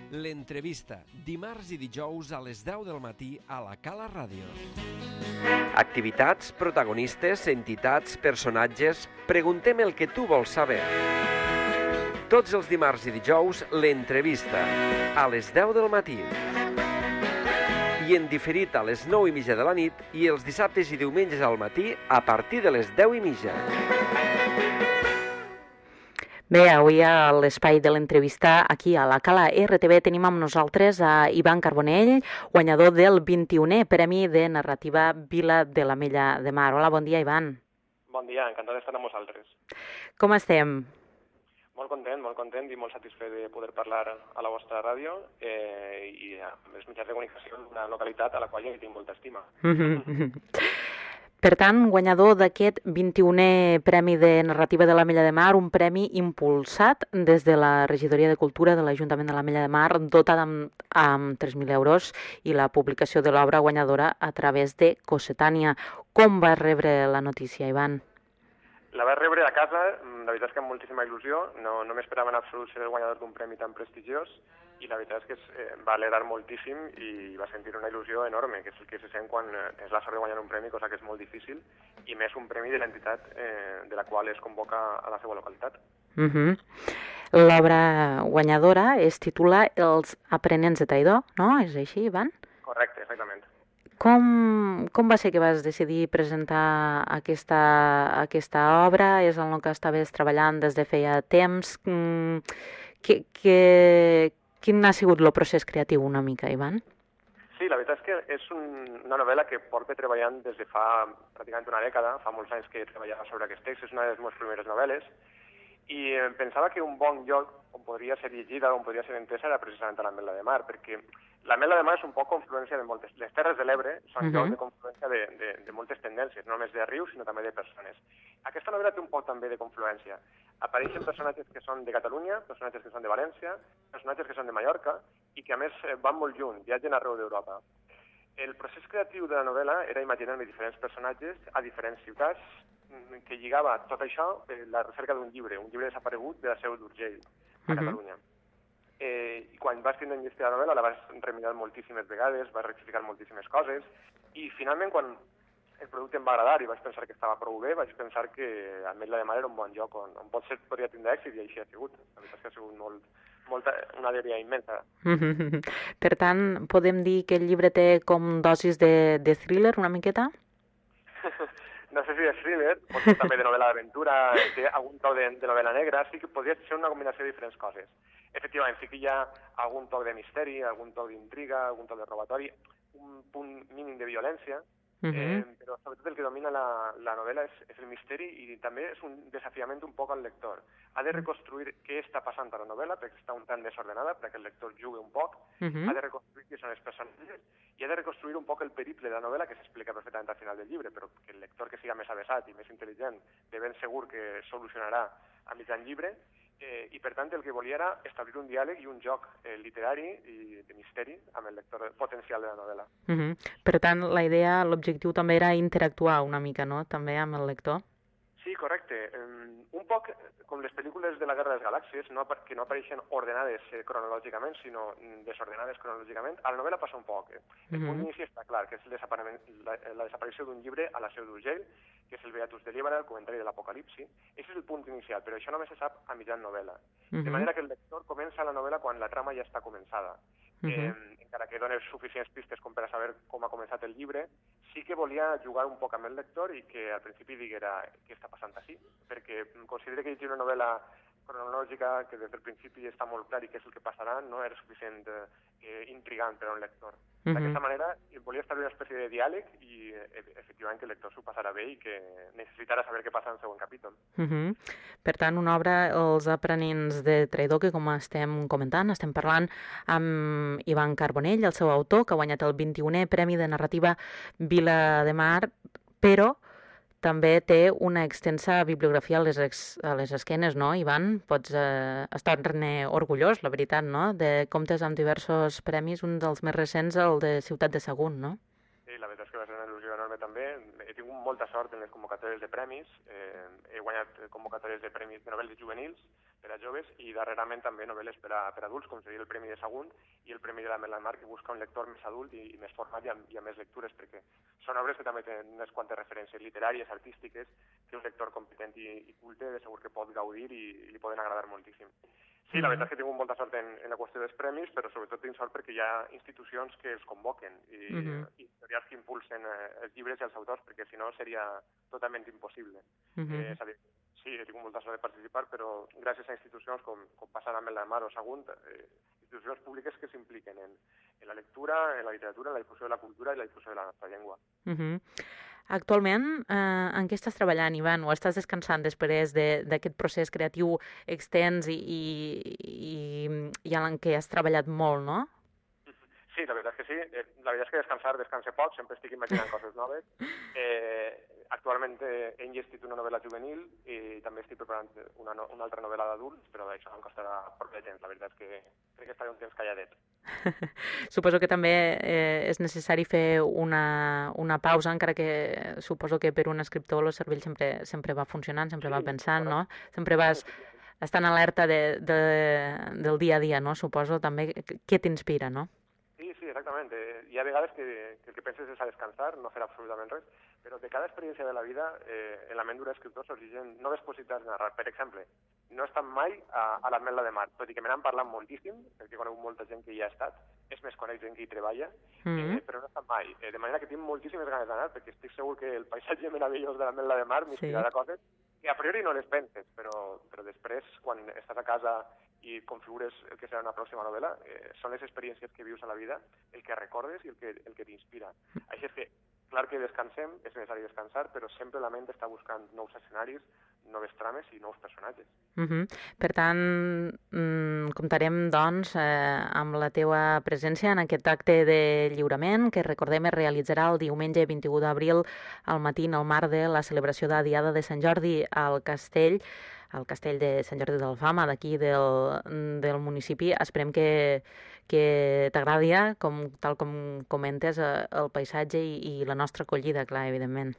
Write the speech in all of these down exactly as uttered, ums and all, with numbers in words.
L'entrevista, dimarts i dijous a les deu del matí a la Cala Ràdio. Activitats, protagonistes, entitats, personatges... Preguntem el que tu vols saber. Tots els dimarts i dijous, l'entrevista, a les deu del matí. I en diferit a les nou i mitja de la nit i els dissabtes i diumenges al matí a partir de les deu i mitja. Bé, avui a l'espai de l'entrevista aquí a la Cala R T V tenim amb nosaltres a Ivan Carbonell, guanyador del vint-i-unè Premi de Narrativa Vila de l'Ametlla de Mar. Hola, bon dia, Ivan. Bon dia, encantat d'estar amb vosaltres. Com estem? Molt content, molt content i molt satisfet de poder parlar a la vostra ràdio eh, i a més mitjans de comunicació d'una localitat a la qual jo hi tinc molta estima. Per tant, guanyador d'aquest vint-i-unè Premi de Narrativa de l'Ametlla de Mar, un premi impulsat des de la Regidoria de Cultura de l'Ajuntament de l'Ametlla de Mar, dotat amb, amb tres mil euros i la publicació de l'obra guanyadora a través de Cossetània. Com vas rebre la notícia, Ivan? La vaig rebre a casa, la veritat és que amb moltíssima il·lusió, no, no m'esperava en absolut ser el guanyador d'un premi tan prestigiós i la veritat és que es, eh, va alegrar moltíssim i va sentir una il·lusió enorme, que és el que se sent quan eh, tens la sort de guanyar un premi, cosa que és molt difícil, i més un premi de l'entitat eh, de la qual es convoca a la seva localitat. Uh-huh. L'obra guanyadora es titula Els aprenents de traïdor, no? És així, Ivan? Correcte, exactament. Com, com va ser que vas decidir presentar aquesta, aquesta obra? És en el que estaves treballant des de feia temps. Mm, que, que, quin ha sigut el procés creatiu una mica, Ivan? Sí, la veritat és que és un, una novel·la que porto treballant des de fa pràcticament una dècada, fa molts anys que treballava sobre aquest text, és una de les meves primeres novel·les, i pensava que un bon lloc on podria ser llegida, on podria ser entesa, era precisament a l'Ametlla de Mar, perquè l'Ametlla de Mar és un poc confluència de moltes... Les Terres de l'Ebre són uh-huh. llocs de confluència de, de, de moltes tendències, no només de rius, sinó també de persones. Aquesta novel·la té un poc també de confluència. Apareixen personatges que són de Catalunya, personatges que són de València, personatges que són de Mallorca, i que a més van molt lluny, viatgen arreu d'Europa. El procés creatiu de la novel·la era imaginar-me diferents personatges a diferents ciutats, que lligava tot això a la recerca d'un llibre, un llibre desaparegut de la Seu d'Urgell, a Catalunya. Uh-huh. Eh, I quan vas tenir llegir la novel·la la vas remirar moltíssimes vegades, vas rectificar moltíssimes coses, i finalment quan el producte em va agradar i vaig pensar que estava prou bé, vaig pensar que Ametlla de Mar era un bon lloc on, on potser podria tindre èxit, i així ha sigut. La veritat és que ha sigut molt, molta, una alegria immensa. Uh-huh. Per tant, podem dir que el llibre té com dosis de, de thriller, una miqueta? No sé si és thriller, pot ser també de novel·la d'aventura, té algun toc de, de novel·la negra, sí que podria ser una combinació de diferents coses. Efectivament, sí que hi ha algun toc de misteri, algun toc d'intriga, algun toc de robatori, un punt mínim de violència, uh-huh. eh, però sobretot el que domina la, la novel·la és, és el misteri i també és un desafiament un poc al lector. Ha de reconstruir què està passant a la novel·la, perquè està un tant desordenada, perquè el lector jugui un poc, uh-huh. ha de reconstruir qui són els personatges, i ha de reconstruir un poc el periple de la novel·la, que s'explica perfectament al final del llibre, però que el lector que siga més avesat i més intel·ligent, de ben segur que solucionarà a mitjan llibre, eh, i per tant el que volia era establir un diàleg i un joc eh, literari i de misteri amb el lector potencial de la novel·la. Uh-huh. Per tant, la idea, l'objectiu també era interactuar una mica, no?, també amb el lector? Sí, correcte. Um, un poc com les pel·lícules de la Guerra de les Galàxies, no, que no apareixen ordenades eh, cronològicament, sinó desordenades cronològicament, a la novel·la passa un poc. Eh? El uh-huh. punt d'inici està clar, que és la, la desaparició d'un llibre a la Seu d'Urgell, que és el Beatus de Líbana, el comentari de l'Apocalipsi. Aquest és el punt inicial, però això només se sap a mitjan novel·la. Uh-huh. De manera que el lector comença la novel·la quan la trama ja està començada. Uh-huh. eh, encara que dones suficients pistes com per a saber com ha començat el llibre, sí que volia jugar un poc amb el lector i que al principi diguera què està passant així, perquè considero que llegir una novel·la cronològica que des del principi està molt clar i què és el que passarà, no era suficient eh, intrigant per a un lector. Uh-huh. D'aquesta manera volia establir una espècie de diàleg i eh, efectivament que el lector s'ho passarà bé i que necessitarà saber què passa en el següent capítol. Uh-huh. Per tant, una obra, Els aprenents de traïdor, que com estem comentant, estem parlant amb Ivan Carbonell, el seu autor, que ha guanyat el vint-i-unè Premi de Narrativa Vila de Mar, però també té una extensa bibliografia a les, ex, a les esquenes, no, Ivan? Pots eh, estar-ne orgullós, la veritat, no?, de comptes amb diversos premis, un dels més recents, el de Ciutat de Sagunt, no? Sí, la veritat és que va ser una il·lusió enorme també. He tingut molta sort en les convocatòries de premis, eh, he guanyat convocatòries de premis de novel·les juvenils, per a joves, i darrerament també novel·les per a, per a adults, com seria el Premi de Sagunt i el Premi de l'Ametlla de Mar, que busca un lector més adult i, i més format i amb, i amb més lectures, perquè són obres que també tenen unes quantes referències literàries, artístiques, que un lector competent i, i culte de segur que pot gaudir i, i li poden agradar moltíssim. Sí, la veritat és que he tingut molta sort en, en la qüestió dels premis, però sobretot tinc sort perquè hi ha institucions que els convoquen i, uh -huh. i editorials que impulsen eh, els llibres i els autors, perquè si no seria totalment impossible. Uh -huh. eh, és a dir, sí, he tingut molta sort de participar, però gràcies a institucions com, com passant amb l'Ametlla de Mar o Sagunt, eh, institucions públiques que s'impliquen en, en la lectura, en la literatura, en la difusió de la cultura i la difusió de la nostra llengua. Uh -huh. Actualment, eh, en què estàs treballant, Ivan? O estàs descansant després d'aquest de, procés creatiu extens i, i, i, i en què has treballat molt, no? Sí, la veritat és que sí. La veritat és que descansar descanse poc, sempre estic imaginant coses noves. Eh, actualment he enllestit una novel·la juvenil i també estic preparant una, no, una altra novel·la d'adults, però això em costarà prou de temps. La veritat és que crec que estaré un temps calladet. Suposo que també eh, és necessari fer una, una pausa, encara que suposo que per un escriptor el cervell sempre, sempre va funcionant, sempre sí, va pensant, no? Sempre vas estant alerta de, de, del dia a dia, no? Suposo també què t'inspira, no? Sí, sí, exactament. Hi ha vegades que, que el que penses és a descansar, no fer absolutament res, però de cada experiència de la vida, eh, en la ment d'un escriptor sorgeixen noves possibilitats de narrar. Per exemple, no he estat mai a, a l'Ametlla de Mar, tot i que me n'han parlat moltíssim, perquè he conegut molta gent que hi ha estat, és més, conec gent que hi treballa, mm-hmm. eh, però no he estat mai. Eh, de manera que tinc moltíssimes ganes d'anar, perquè estic segur que el paisatge meravellós de l'Ametlla de Mar m'inspirarà sí. coses que a priori no les penses, però, però després, quan estàs a casa i configures el que serà una pròxima novel·la, eh, són les experiències que vius a la vida, el que recordes i el que, el que t'inspira. Així és que, clar que descansem, és necessari descansar, però sempre la ment està buscant nous escenaris, noves trames i nous personatges. Uh -huh. Per tant, mm, comptarem, doncs, eh, amb la teua presència en aquest acte de lliurament, que recordem es realitzarà el diumenge vint-i-u d'abril al matí al marc de la celebració de la Diada de Sant Jordi al Castell, al Castell de Sant Jordi d'Alfama, d'aquí del, del municipi. Esperem que, que t'agradi, com, tal com comentes, el paisatge i, i la nostra acollida, clar, evidentment.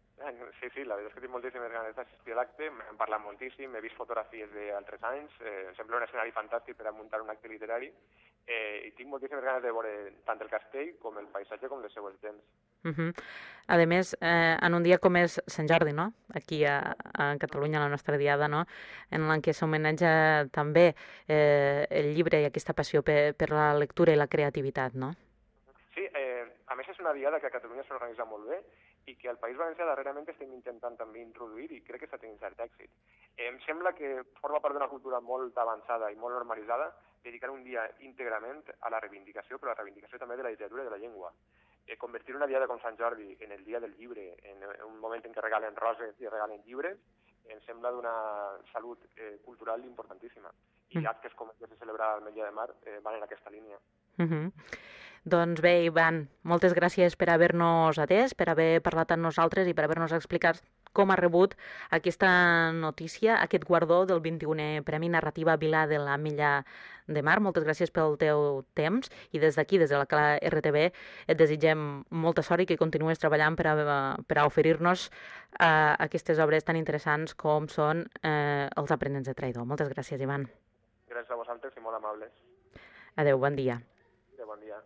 Sí, sí, la veritat és que tinc moltíssimes ganes d'assistir a l'acte, m'han parlat moltíssim, he vist fotografies d'altres anys, eh, em sembla un escenari fantàstic per a muntar un acte literari, eh, i tinc moltíssimes ganes de veure tant el castell com el paisatge com les seues gens. Uh -huh. A més, eh, en un dia com és Sant Jordi, no? Aquí a, a Catalunya, la nostra diada, no? En la que s'homenatja també eh, el llibre i aquesta passió per, per la lectura i la creativitat, no? Sí, eh, a més és una diada que a Catalunya s'organitza molt bé i que al País Valencià darrerament estem intentant també introduir i crec que està tenint cert èxit. Eh, em sembla que forma part d'una cultura molt avançada i molt normalitzada dedicar un dia íntegrament a la reivindicació, però a la reivindicació també de la literatura i de la llengua. Eh, convertir una diada com Sant Jordi en el dia del llibre, en un moment en què regalen roses i regalen llibres, em sembla d'una salut eh, cultural importantíssima. I mm. actes com el que se celebra al Ametlla de Mar eh, van en aquesta línia. Uh -huh. Doncs bé, Ivan, moltes gràcies per haver-nos atès, per haver parlat amb nosaltres i per haver-nos explicat com ha rebut aquesta notícia, aquest guardó del vint-i-unè Premi Narrativa Vila de l'Ametlla de Mar. Moltes gràcies pel teu temps i des d'aquí, des de la Cala R T V, et desitgem molta sort i que continues treballant per a, per a oferir-nos uh, aquestes obres tan interessants com són uh, Els aprenents de traïdor. Moltes gràcies, Ivan. Gràcies a vosaltres i molt amables. Adéu, bon dia. Adéu, bon dia.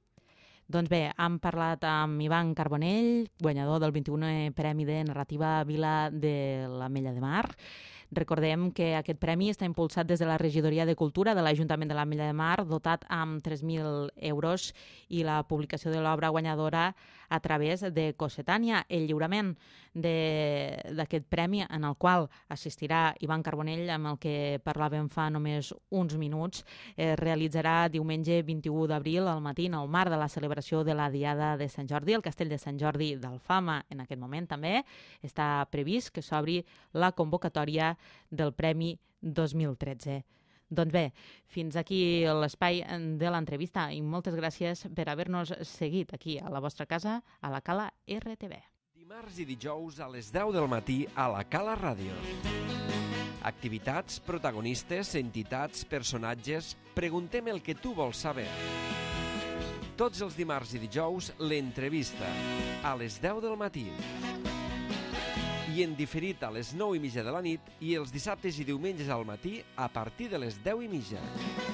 Doncs bé, hem parlat amb Ivan Carbonell, guanyador del vint-i-unè Premi de Narrativa Vila de l'Ametlla de Mar. Recordem que aquest premi està impulsat des de la Regidoria de Cultura de l'Ajuntament de l'Ametlla de Mar, dotat amb tres mil euros, i la publicació de l'obra guanyadora a través de Cossetània. El lliurament d'aquest premi, en el qual assistirà Ivan Carbonell, amb el que parlàvem fa només uns minuts, es realitzarà diumenge vint-i-u d'abril al matí al marc de la celebració de la Diada de Sant Jordi. El Castell de Sant Jordi d'Alfama, en aquest moment també, està previst que s'obri la convocatòria del Premi dos mil tretze. Doncs bé, fins aquí l'espai de l'entrevista i moltes gràcies per haver-nos seguit aquí a la vostra casa, a la Cala R T V. Dimarts i dijous a les deu del matí a la Cala Ràdio. Activitats, protagonistes, entitats, personatges... Preguntem el que tu vols saber. Tots els dimarts i dijous, l'entrevista, a les deu del matí. i en diferit a les nou i mitja de la nit i els dissabtes i diumenges al matí a partir de les deu i mitja.